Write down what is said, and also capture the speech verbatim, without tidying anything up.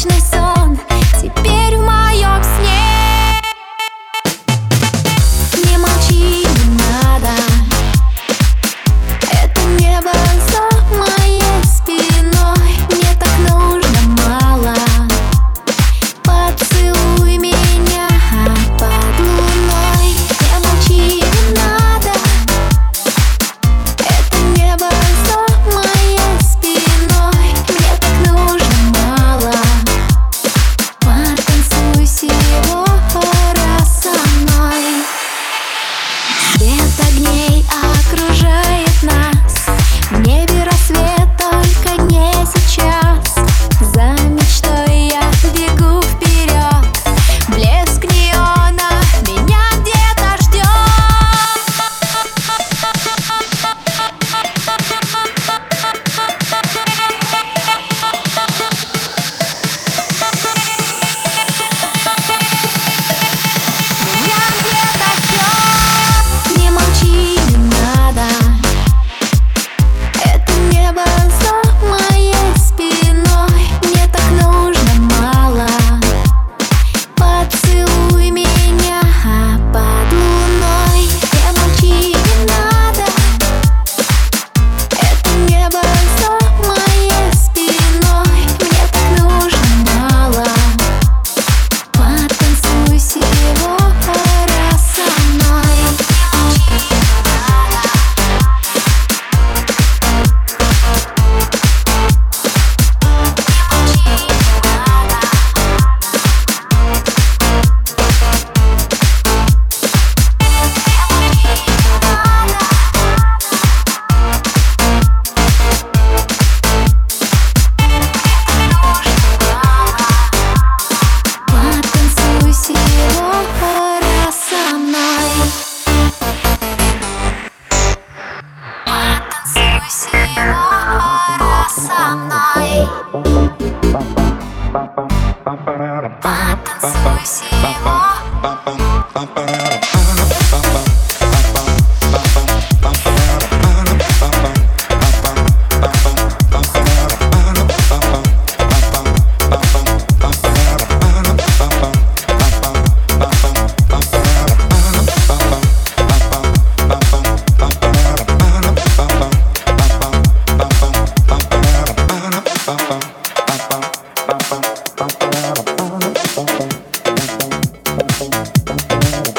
ночной сон теперь в моем сне. Не молчи, не надо, это небо за моей спиной. Мне так нужно мало, поцелуй меня под луной. Не молчи, не надо, это небо за моей спиной. Мне так нужно мало, потанцуй всего раз со мной. Свет огней окружает нас, в небе рассвет, только не сейчас. За мечтой я бегу вперед, блеск неона меня где-то ждет. Меня где-то ждет. Не молчи, не надо, это небо за моей спиной. Мне так нужно мало, поцелуй меня под луной. Не молчи, не надо, это небо за моей спиной. Мне так нужно мало, потанцуй всего раз со мной. Потанцуй всего раз со мной. Потанцуй всего раз со мной. Потанцуй всего. Bum, bum, bum, bum, bum, bum, bum, bum, bum, bum, bum, bum, bum, bum, bum, bum, bum, bum,